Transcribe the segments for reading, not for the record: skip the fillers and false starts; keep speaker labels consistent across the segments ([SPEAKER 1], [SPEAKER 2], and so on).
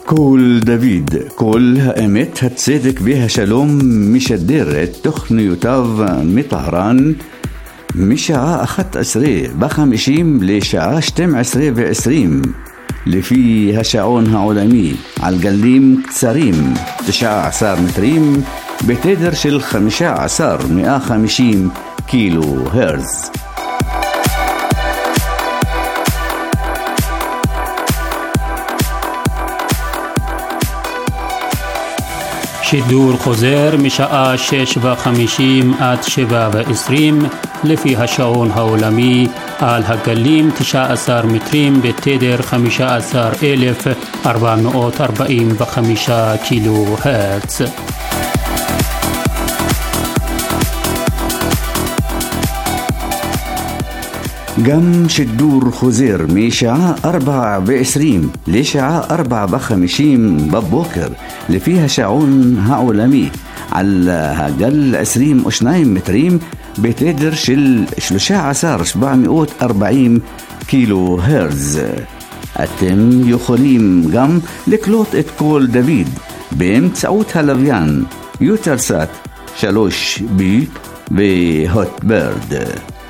[SPEAKER 1] קול דוד, קול האמת, הצדק והשלום משדר את תוכניותיו מטהרן משעה 11:50 לשעה 12:20 לפי השעון העולמי על גלים קצרים 19 מטרים בתדר של 15,150 קילו הרץ.
[SPEAKER 2] שידור חוזר משעה 6:50 עד 7:20 לפי השעון העולמי על הגלים 19 מטרים בתדר 15,445 קילו הרץ.
[SPEAKER 1] גם שידור חוזר משעה 4:20 לשעה 4:50 בבוקר לפי השעון העולמי על הגל 22 מטרים בתדר של 13,740 קילו הרץ. אתם יכולים גם לקלוט את קול דוד באמצעות הלוויין יוטלסאט 3B והוטברד.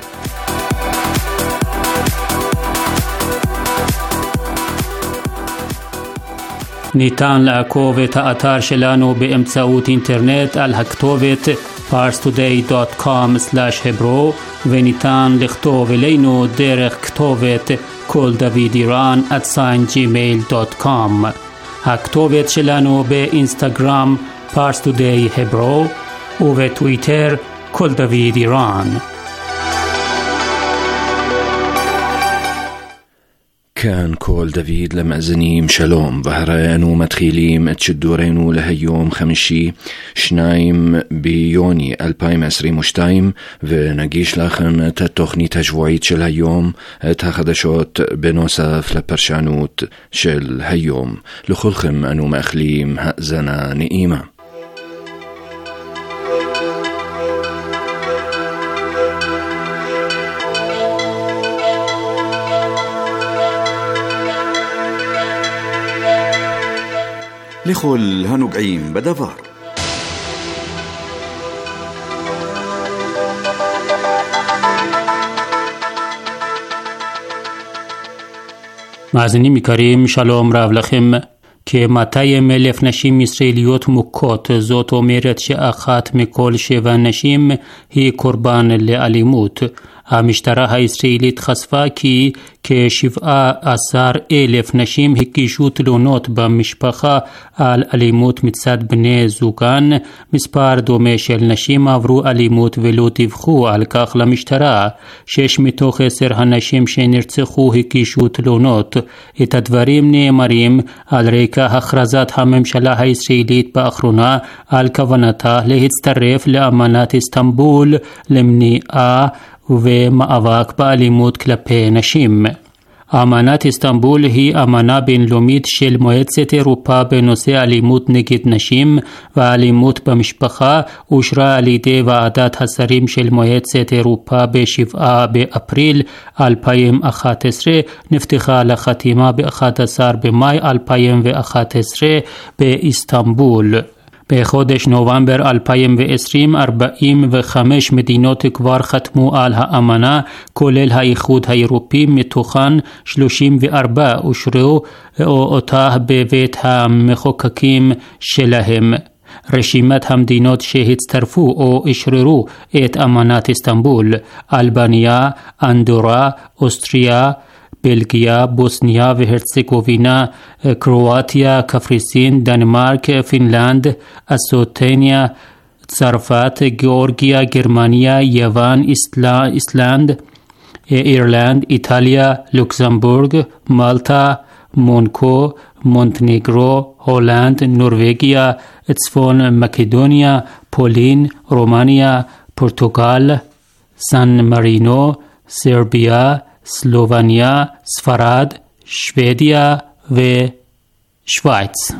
[SPEAKER 2] ניתן לעקוב את האתר שלנו באמצעות אינטרנט על הכתובת parstoday.com/hebro וניתן לכתוב אלינו דרך כתובת koldavidiran@gmail.com. הכתובת שלנו באינסטגרם parstoday.hebro ובטוויטר koldavidiran.
[SPEAKER 3] كان كول دافيد למאזינים שלום, והרי אנו מתחילים את שידורנו להיום חמישי 2 ביוני 2022 ונגיש לכם את התוכנית השבועית של היום, את החדשות בנוסף לפרשנות של היום. לכולכם אנו מאחלים האזנה נעימה.
[SPEAKER 1] לכל הנוגעים בדבר.
[SPEAKER 2] מאזינים יקרים, שלום רב לכם. כ-200,000 נשים ישראליות מוכות, זאת אומרת שאחת מכל 7 נשים היא קורבן לאלימות. המשטרה הישראלית חשפה כי כ-17,000 נשים הגישו תלונות במשפחה על אלימות מצד בני זוגן. מספר דומה של נשים עברו אלימות ולא דיווחו על כך למשטרה. 6 מתוך 10 הנשים שנרצחו הגישו תלונות. את הדברים נאמרים על רקע הכרזת הממשלה הישראלית באחרונה על כוונתה להצטרף לאמנת איסטנבול למניעה ומאבק באלימות כלפי נשים. אמנת איסטנבול היא אמנה בינלאומית של מועצת אירופה בנושא אלימות נגד נשים ואלימות במשפחה, אושרה על ידי ועדת השרים של מועצת אירופה ב-7 באפריל 2011, נפתחה לחתימה ב-11 במאי 2011 באיסטנבול. בחודש נובמבר 2020 45 מדינות כבר חתמו על האמנה, כולל האיחוד האירופי, מתוכן 34 אושרו אותה בבית המחוקקים שלהם. רשימת המדינות שהצטרפו או אשררו את אמנת איסטנבול: אלבניה, אנדורה, אוסטריה, בלגיה, בוסניה והרצגובינה, קרואטיה, קפריסין, דנמרק, פינלנד, אסטוניה, צרפת, גיאורגיה, גרמניה, יוון, איסלנד, אירלנד, איטליה, לוקסמבורג, מלטה, מונקו, מונטנגרו, הולנד, נורווגיה, צפון מקדוניה, פולין, רומניה, פורטוגל, סן מרינו, סרביה, סלובניה, ספרד, שוודיה ושוויץ.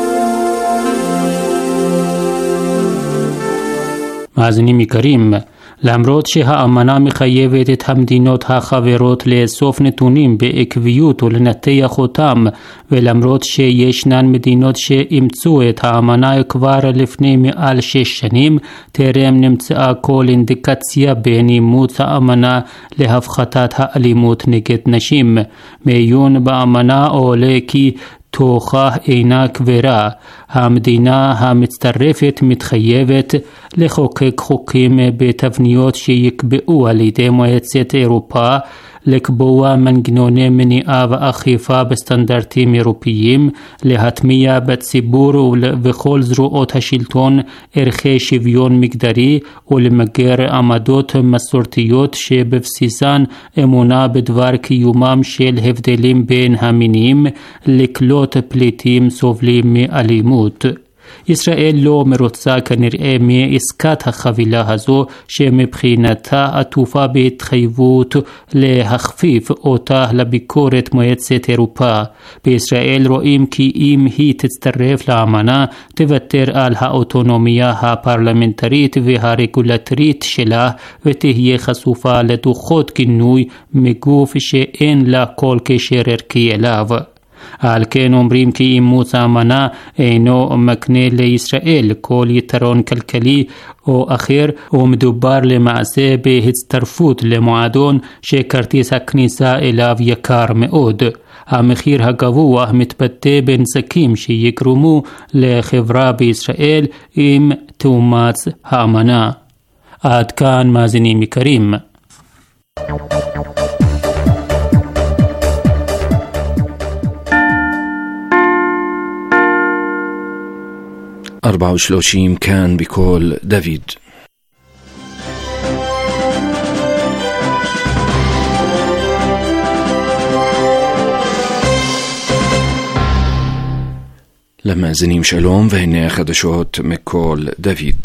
[SPEAKER 2] מאזינים יקרים, למרות שהאמנה מחייבת את המדינות החברות לאסוף נתונים בעקביות ולנתח אותם, ולמרות שישנן מדינות שאימצו את האמנה כבר לפני מעל 6 שנים, טרם נמצאה כל אינדיקציה בין אימוץ האמנה להפחתת האלימות נגד נשים. מעיון באמנה עולה כי תוכה אינה קברה. המדינה המצטרפת מתחייבת לחוקק חוקים בתבניות שיקבעו על ידי מועצת אירופה, לקבוע מנגנוני מניעה ואכיפה בסטנדרטים אירופיים, להטמיע בציבור ובכל זרועות השלטון ערכי שוויון מגדרי ולמגר עמדות מסורתיות שבבסיסן אמונה בדבר קיומם של הבדלים בין המינים, לקלוט פליטים סובלים מאלימות. ישראל לא מרוצה כנראה מעסקת החבילה הזו, שמבחינתה עטופה בהתחייבות להכפיף אותה לביקורת מועצת אירופה. בישראל רואים כי אם היא תצטרף לאמנה, תוותר על האוטונומיה הפרלמנטרית והרגולטורית שלה, ותהיה חשופה לדוחות גינוי מגוף שאין לה כל קשר ערכי אליו. על כן אומרים כי אימוץ האמנה אינו מקנה לישראל כל יתרון כלכלי או אחר, ומדובר למעשה בהצטרפות למועדון שכרטיס הכניסה אליו יקר מאוד. המחיר הגבוה מתבטא בנזקים שיגרמו לחברה בישראל אם תאומץ האמנה. עד כאן מאזינים יקרים.
[SPEAKER 3] أربعة وثلاثين كان بكل دافيد. لما زنيم شلوم وهنا خدشوت مكول دافيد.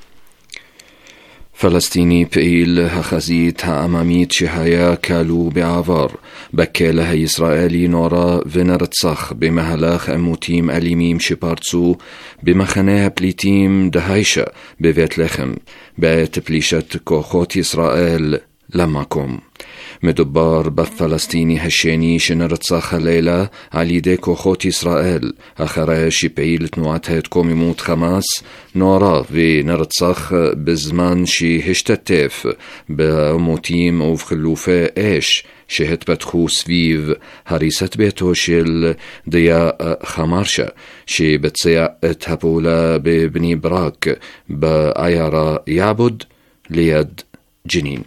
[SPEAKER 3] فلسطيني بقيل هخزيت هأماميت شهايا كالو بعفار بكي لها إسرائيلي نورا ونرتسخ بمهلاخ أموتيم أليميم شبارتسو بمخناها بليتيم دهايشة ببيت لخم بيت بليشة كوخوت إسرائيل لماكم. מדובר בפלסטיני השני שנרצח הלילה על ידי כוחות ישראל אחרי שפעיל תנועת ההתקוממות חמאס נורה ונרצח בזמן שהשתתף בעימותים ובחילופי אש שהתפתחו סביב הריסת ביתו של דיה חמרשה שביצע את הפעולה בבני ברק בעיירה יעבוד ליד ג'נין.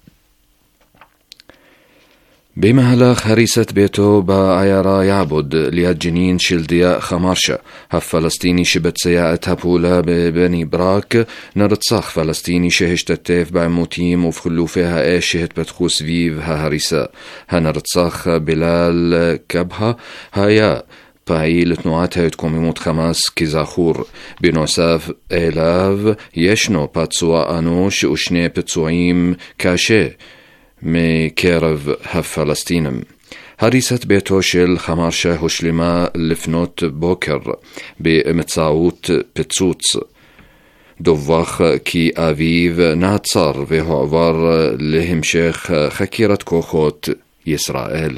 [SPEAKER 3] במהלך הריסת ביתו בעיירה יעבוד ליד ג'נין של דיה חמרשה, הפלסטיני שביצע את הפעולה בבני ברק, נרצח פלסטיני שהשתתף בעימותים ובחילופי האש שהתפתחו סביב ההריסה. הנרצח בילאל קבחה היה פעיל תנועת ההתקוממות חמאס כזכור. בנוסף אליו ישנו פצוע אנוש ושני פצועים קשה מקרב הפלסטינים. הריסת ביתו של חמרשה הושלמה לפנות בוקר באמצעות פיצוץ. דווח כי אביו נעצר והועבר להמשך חקירת כוחות ישראל.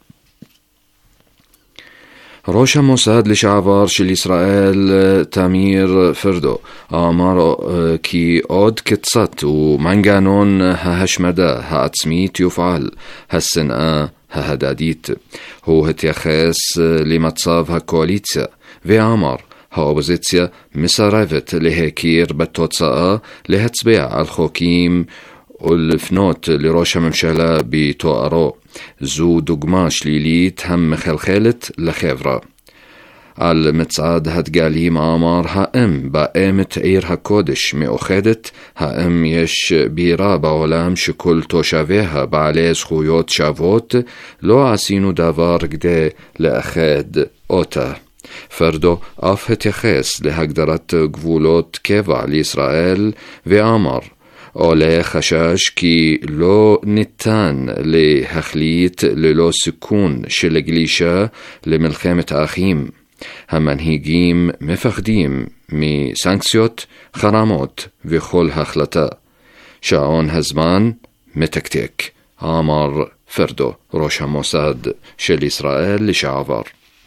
[SPEAKER 3] ראש המוסד לשעבר של ישראל תמיר פרדו אמר כי עוד קצת ומנגנון ההשמדה העצמית יופעל, השנאה ההדדית. הוא התייחס למצב הקואליציה ואמר האופוזיציה מסרבת להכיר בתוצאה, להצביע על חוקים ולפנות לראש הממשלה בתוארו. זו דוגמה שלילית המחלחלת לחברה. על מצעד הדגלים אמר האם באמת עיר הקודש מאוחדת, האם יש בירה בעולם שכל תושביה בעלי זכויות שוות, לא עשינו דבר כדי לאחד אותה. פרדו אף התייחס להגדרת גבולות קבע לישראל ואמר עולה חשש כי לא ניתן להחליט ללא סיכון של גלישה למלחמת האחים. המנהיגים מפחדים מסנקציות, חרמות וכל החלטה. שעון הזמן מתקתק. אמר פרדו, ראש המוסד של ישראל לשעבר.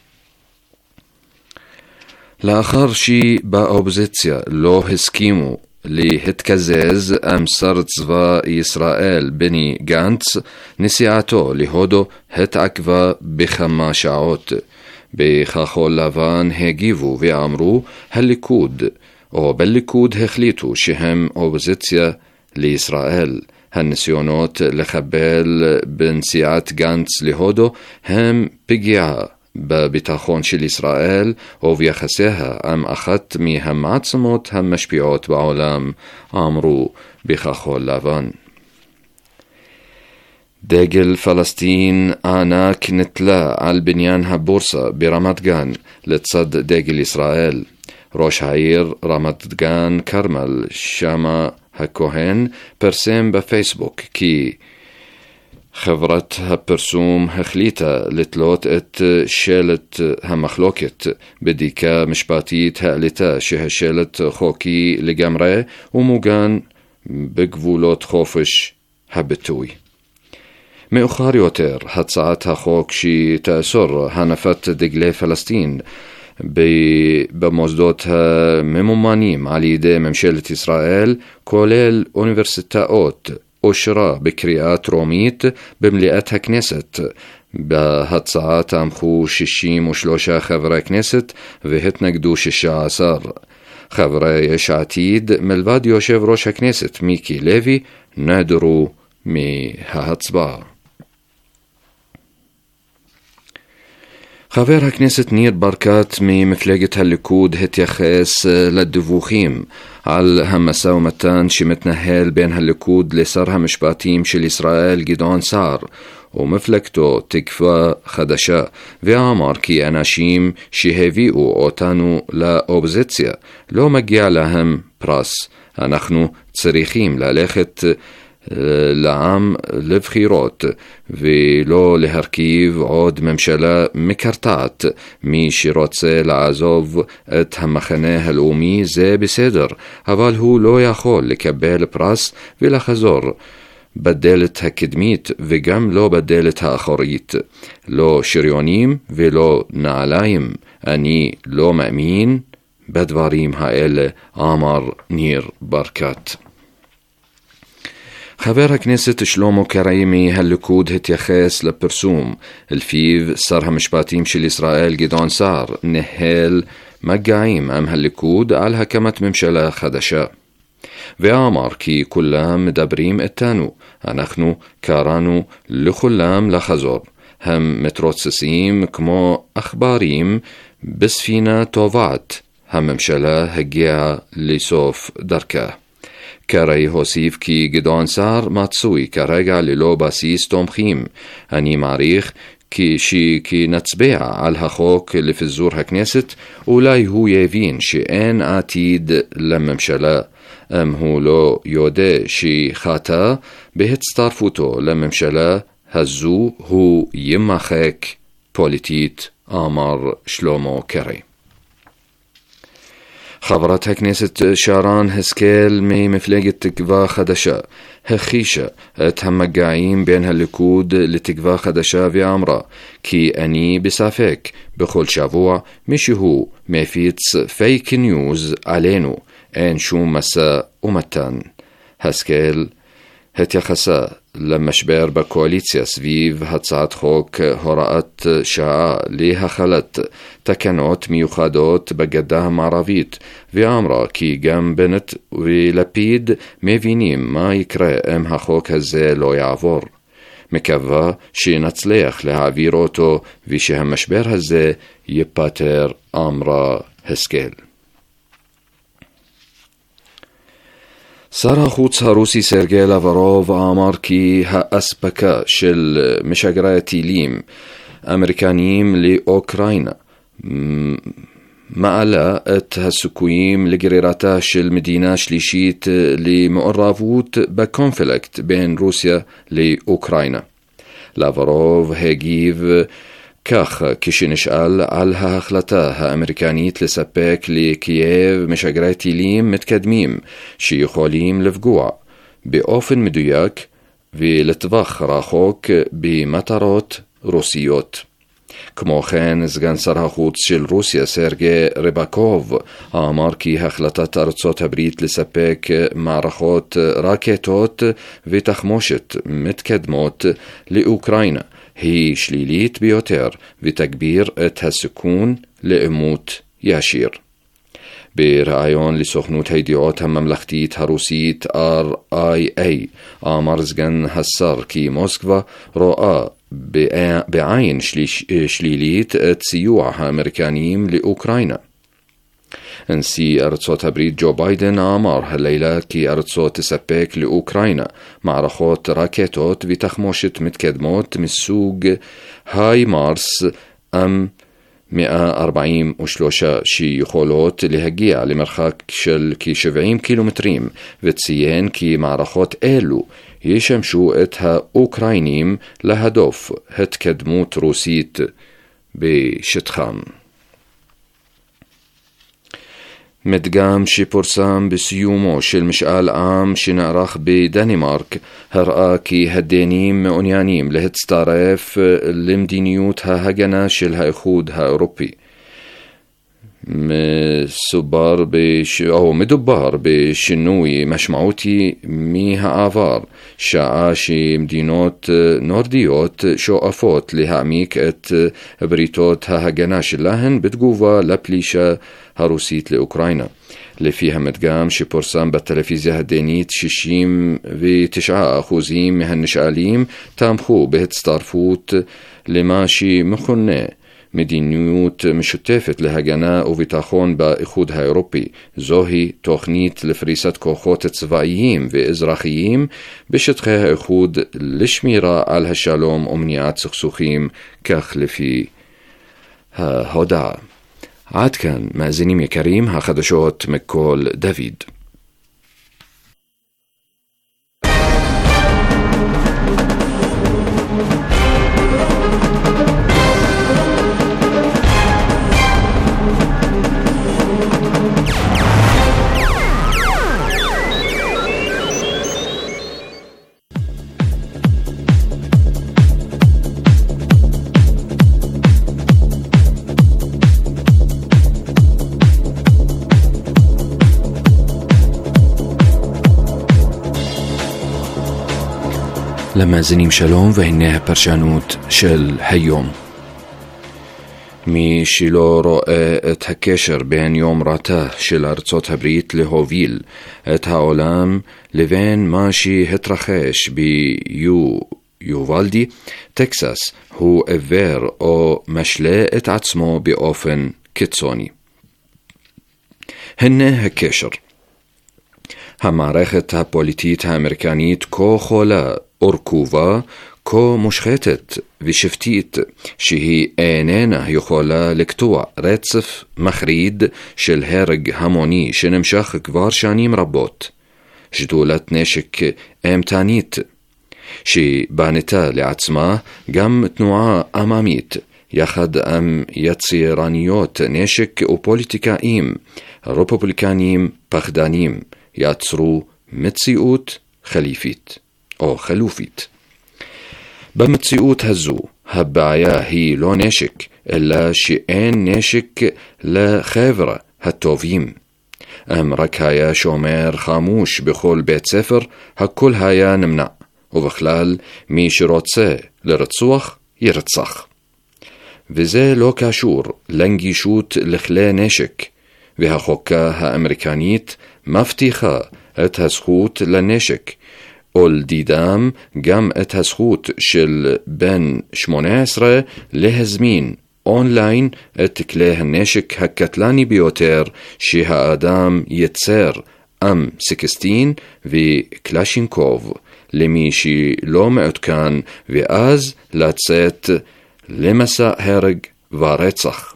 [SPEAKER 3] לאחר שבאופוזיציה לא הסכימו להתקזז עם שר צבא ישראל בני גנץ, נסיעתו להודו התעכבה בכמה שעות. בכחול לבן הגיבו ואמרו הליכוד, או בליכוד החליטו שהם אופוזיציה לישראל. הניסיונות לחבל בנסיעת גנץ להודו הם פגיעה בביטחון של ישראל וביחסיה עם אחת מהמעצמות המשפיעות בעולם, אמרו בכחול לבן. דגל פלסטין ענק נתלה על בניין הבורסה ברמת גן לצד דגל ישראל. ראש העיר רמת גן כרמל שמה הכהן פרסם בפייסבוק כי חברת הפרסום החליטה לתלות את שלט המחלוקת. בדיקה משפטית העלתה שהשלט חוקי לגמרי ומוגן בגבולות חופש הביטוי. מאוחר יותר, הצעת החוק שתאסור הנפת דגלי פלסטין במוסדות הממומנים על ידי ממשלת ישראל, כולל אוניברסיטאות, אושרה בקריאה טרומית במליאת הכנסת. בהצעה תמכו 63 חברי כנסת והתנגדו 16. חברי יש עתיד, מלבד יושב ראש הכנסת מיקי לוי, נעדרו מההצבעה. חבר הכנסת ניר ברקת ממפלגת הליכוד התייחס לדיווחים על המשא ומתן שמתנהל בין הליכוד לשר המשפטים של ישראל גדעון סער ומפלגתו תקווה חדשה, ואמר כי אנשים שהביאו אותנו לאופוזיציה לא מגיע להם פרס. אנחנו צריכים ללכת לעם לבחירות ולא להרכיב עוד ממשלה מקרטעת. מי שרוצה לעזוב את המחנה הלאומי זה בסדר, אבל הוא לא יכול לקבל פרס ולחזור בדלת הקדמית וגם לא בדלת האחורית. לא שריונים ולא נעליים. אני לא מאמין בדברים האלה, אמר ניר ברקת. חבר הכנסת שלמה קרעי מהליכוד התייחס לפרסום לפיו שר המשפטים של ישראל גדעון סער ניהל מגעים עם הליכוד על הקמת ממשלה חדשה, ואמר כי כולם מדברים איתנו, אנחנו קראנו לכולם לחזור, הם מתרוצצים כמו עכברים בספינה טובעת, הממשלה הגיעה לסוף דרכה. קרעי הוסיף כי גדעון סער מצוי כרגע ללא בסיס תומכים. אני מעריך כי נצביע על החוק לפיזור הכנסת, אולי הוא יבין שאין עתיד לממשלה. אם הוא לא יודע שחטא בהצטרפותו לממשלה הזו, הוא ימחק פוליטית, אמר שלמה קרעי. חברת הכנסת שרן השכל ממפלגת תקווה חדשה הכחישה את המגעים בין הליכוד לתקווה חדשה ואמרה כי אני בספק בכל שבוע מישהו מפיץ פייק ניוז עלינו, אין שום משא ומתן. השכל התייחסה למשבר בקואליציה סביב הצעת חוק הוראת שעה להחלת תקנות מיוחדות בגדה המערבית, ואמרה כי גם בנט ולפיד מבינים מה יקרה אם החוק הזה לא יעבור. מקווה שנצליח להעביר אותו ושהמשבר הזה ייפתר, אמרה השכל. שר החוץ הרוסי סרגי לברוב אמר כי האספקה של משגרי טילים אמריקניים לאוקראינה מעלה את הסיכויים לגרירתה של מדינה שלישית למעורבות בקונפליקט בין רוסיה לאוקראינה. לברוב הגיב כך כשנשאל על ההחלטה האמריקנית לספק לקייב משגרי טילים מתקדמים שיכולים לפגוע באופן מדויק ולטווח רחוק במטרות רוסיות. כמו כן, סגן שר החוץ של רוסיה סרגי ריבקוב אמר כי החלטת ארצות הברית לספק מערכות רקטות ותחמושת מתקדמות לאוקראינה היא שלילית ביותר ותגביר את הסיכון לעימות ישיר. בראיון לסוכנות הידיעות הממלכתית הרוסית RIA אמר סגן השר כי מוסקבה רואה בעין שלילית את סיוע האמריקנים לאוקראינה. נשיא ארצות הברית ג'ו ביידן אמר הלילה כי ארצו תספק לאוקראינה מערכות רקטות ותחמושת מתקדמות מסוג היימארס M143 שיכולות להגיע למרחק של כ-70 קילומטרים, וציין כי מערכות אלו ישמשו את האוקראינים להדוף התקדמות רוסית בשטחם. מדגם שפורסם בסיומו של משאל עם שנערך בדנמרק הראה כי הדנים מעוניינים להצטרף למדיניות ההגנה של האיחוד האירופי. מדובר בשינוי משמעותי מהעבר, שעה שמדינות נורדיות שואפות להעמיק את בריתות ההגנה שלהן בתגובה לפלישה הרוסית לאוקראינה. לפי המדגם שפורסם בטלוויזיה הדנית, 69% מהנשאלים תמכו בהצטרפות למה שמכונה מדיניות משותפת להגנה וביטחון באיחוד האירופי. זוהי תוכנית לפריסת כוחות צבאיים ואזרחיים בשטחי האיחוד לשמירה על השלום ומניעת סכסוכים, כך לפי ההודעה. עד כאן מאזינים יקרים, החדשות מכל דוד. למאזינים שלום, והנה הפרשנות של היום. מי שלא רואה את הקשר בין יומרתה של ארצות הברית להוביל את העולם לבין מה שהתרחש ביוולדי, טקסס, הוא עיוור או משלה את עצמו באופן קיצוני. הנה הקשר. המערכת הפוליטית האמריקנית כה חולה ורקובה, כה מושחתת ושבטית, שהיא איננה יכולה לקטוע רצף מחריד של הרג המוני שנמשך כבר שנים רבות. שדולת נשק אימתנית, שבנתה לעצמה גם תנועה עממית, יחד עם יצרניות נשק ופוליטיקאים רפובליקנים פחדנים, יצרו מציאות חליפית או חלופית. במציאות הזו הבעיה היא לא נשק, אלא שאין נשק לחבר'ה הטובים. אם רק היה שומר חמוש בכל בית ספר, הכל היה נמנע, ובכלל מי שרוצה לרצוח ירצח. וזה לא קשור לנגישות לכלי נשק, והחוקה האמריקנית מבטיחה את הזכות לנשק, ולדידם גם את הזכות של בן 18 להזמין אונליין את כלי הנשק הקטלני ביותר שהאדם יצר, M16 וקלשינקוב, למי שלא מעודכן, ואז לצאת למסע הרג ורצח.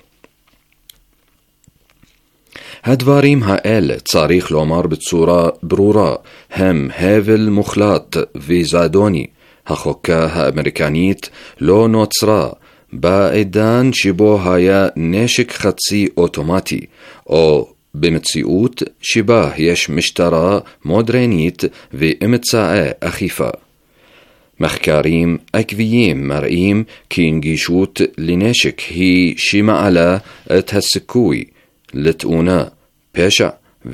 [SPEAKER 3] הדברים האלה, צריך לומר בצורה ברורה, הם הבל מוחלט וזדוני. החוקה האמריקנית לא נוצרה בעידן שבו היה נשק חצי אוטומטי, או במציאות שבה יש משטרה מודרנית ואמצעי אכיפה. מחקרים עקביים מראים כי נגישות לנשק היא שמעלה את הסיכוי לתאונה, פשע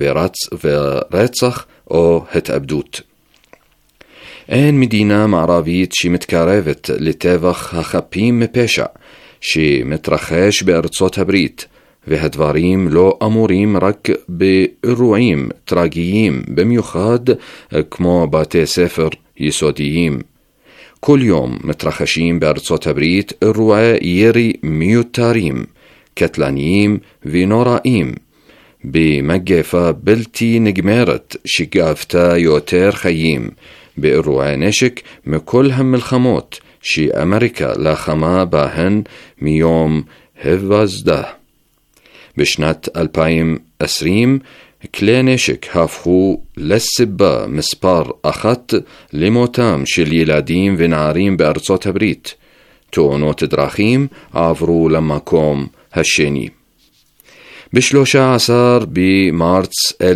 [SPEAKER 3] ורצח או התאבדות. אין מדינה מערבית שמתקרבת לטבח החפים מפשע שמתרחש בארצות הברית, והדברים לא אמורים רק באירועים טרגיים במיוחד כמו בתי ספר יסודיים. כל יום מתרחשים בארצות הברית אירועי ירי מיותרים, קטלניים ונוראים, במגפה בלתי נגמרת שגבתה יותר חיים, באירועי נשק מכל המלחמות שאמריקה לחמה בהן מיום היווסדה. בשנת 2020 כלי נשק הפכו לסיבה מספר אחת למותם של ילדים ונערים בארצות הברית. תאונות דרכים עברו למקום השני. ב-13 במרץ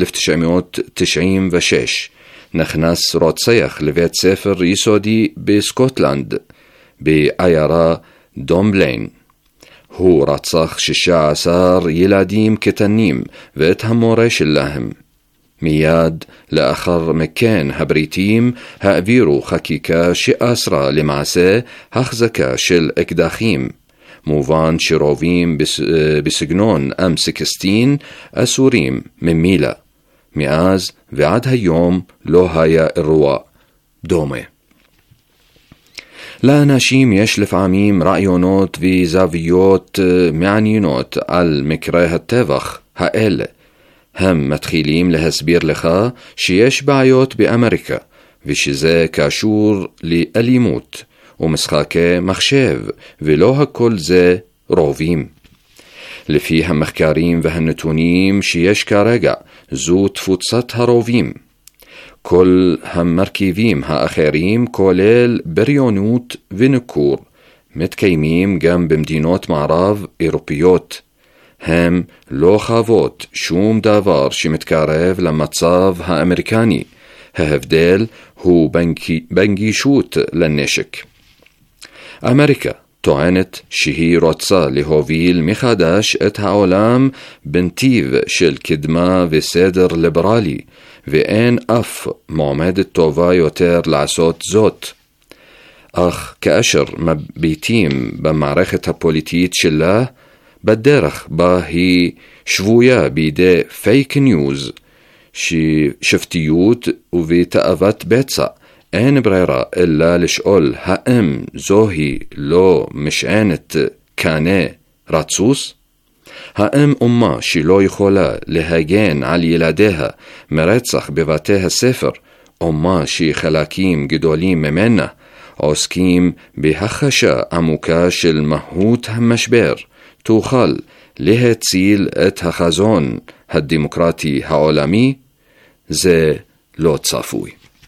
[SPEAKER 3] 1996 נכנס רוצח לבית ספר יסודי בסקוטלנד, בעיירה דומבליין. הוא רצח 16 ילדים קטנים ואת המורה שלהם. מיד לאחר מכן הבריטים העבירו חקיקה שאסרה למעשה החזקה של אקדחים. מובן שרובים בסגנון M16 אסורים ממילא. מאז ועד היום לא היה אירוע דומה. לאנשים יש לפעמים רעיונות וזוויות מעניינות על מקרי הטבח האלה. הם מתחילים להסביר לך שיש בעיות באמריקה, ושזה קשור לאלימות ומשחקי מחשב, ולא הכל זה רובים. לפי המחקרים והנתונים שיש כרגע, זו תפוצת הרובים. כל המרכיבים האחרים, כולל בריונות וניכור, מתקיימים גם במדינות מערב אירופיות. הם לא חוות שום דבר שמתקרב למצב האמריקני. ההבדל הוא בנגישות לנשק. אמריקה טוענת שהיא רוצה להוביל מחדש את העולם בנתיב של קדמה וסדר ליברלי, ואין אף מועמדת טובה יותר לעשות זאת. אך כאשר מביטים במערכת הפוליטית שלה, בדרך בה היא שבויה בידי פייק ניוז, שפטיות ובתאוות בצע, אין ברירה אלא לשאול האם זוהי לא משענת קנה רצוס? האם אומה שלא יכולה להגן על ילדיה מרצח בבתי הספר, אומה שחלקים גדולים ממנה עוסקים בהחשה עמוקה של מהות המשבר, תוכל להציל את החזון הדמוקרטי העולמי? זה לא צפוי.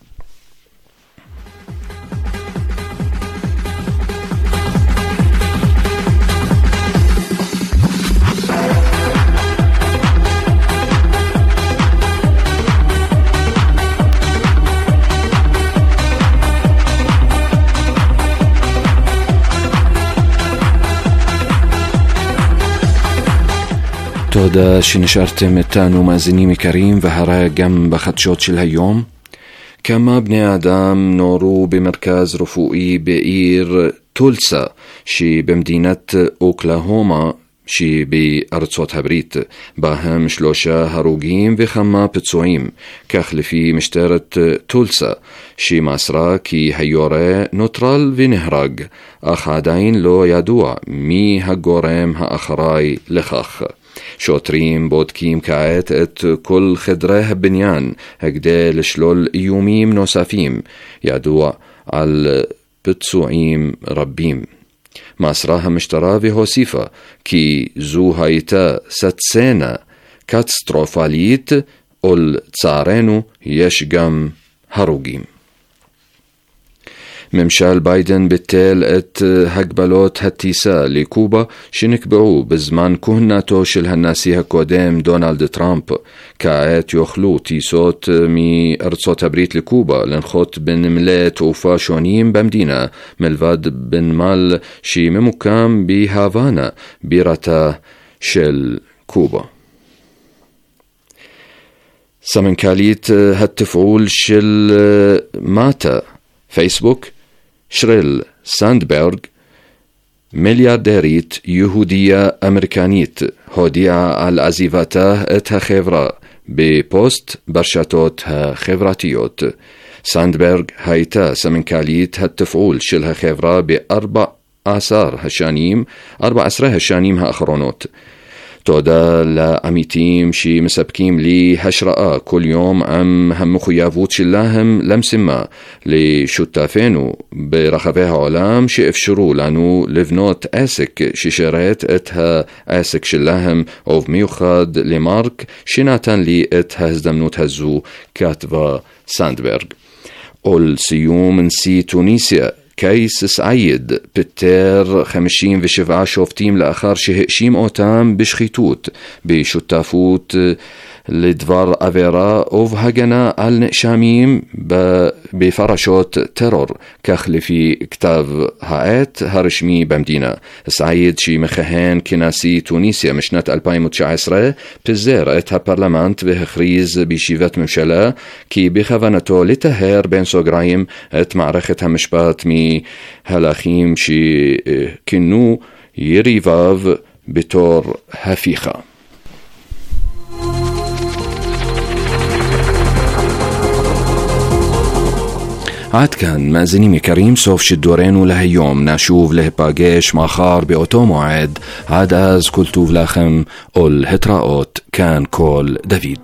[SPEAKER 3] תודה שנשארתם איתנו מאזינים יקרים, והרי גם בחדשות של היום. כמה בני אדם נורו במרכז רפואי בעיר טולסה שבמדינת אוקלהומה שבארצות הברית, בהם 3 הרוגים וכמה פצועים, כך לפי משטרת טולסה, שמסרה כי היורה נוטרל ונהרג, אך עדיין לא ידוע מי הגורם האחראי לכך. שוטרים בודקים כעת את כל חדרי הבניין כדי לשלול איומים נוספים. ידוע על פצועים רבים. מסרה המשטרה והוסיפה כי זו הייתה סצנה קטסטרופלית, ולצערנו יש גם הרוגים. ممشال بايدن بتل ات هقبلوت هالتيسا لكوبا شنكبعو بزمان كهناتو شل هالناسيها كوديم دونالد ترامب كاعت يخلو تيسوت مي أرصوت بريت لكوبا لنخوت بن ملات وفاشونيم بمدينة ملفاد بن مال شي ممكام بهافانا بيرتا شل كوبا سمنكاليت هالتفعول شل ماتا فيسبوك شريل ساندبرغ مليارديريت يهودية أمريكانيت هودية على عزيفاتها اتها خبرة ببوست برشاتوت خبراتيوت ساندبرغ هايتا سمنكاليت هالتفعول شلها خبرة بأربع آثار هشانيم 4 أسرة هشانيم هأخرونوت تودا لعميتيم شي مسبكيم لي هشرقا كل يوم هم خيافوت شلاهم لمسما لشتافينو برخبها علام شي افشرو لانو لفنوت اسك شي شريت اتها اسك شلاهم اوف ميوخاد لمارك شناتان لي اتها هزدمنوت هزو كاتفا ساندبرغ أول سيوم نسي تونسيا كيس سعيد بتر 57 شوفتيم لأخر شهقشيم أوتام بشخيتوت بشتافوت لدفار أفيرا أوف هجنا على نقشاميم بفرشوت ترور كخلي في كتاب هايت هرشمي بمدينة سعيد شي مخهان كناسي تونسيا مشنات 2019 بزير اتها برلمانت بخريز بشيفت ممشلا كي بخوانتو لتهير بين سوغرايم ات معرختها مشبات مي هلاخيم شي كنو يريفاف بتور هفيخة. عاد كان مازنيمي كريم سوف شدورين وله يوم ناشوف له باقيش ماخار بأوتو موعد عاد از كلتوف لاخم أول هتراؤوت كان كول دافيد.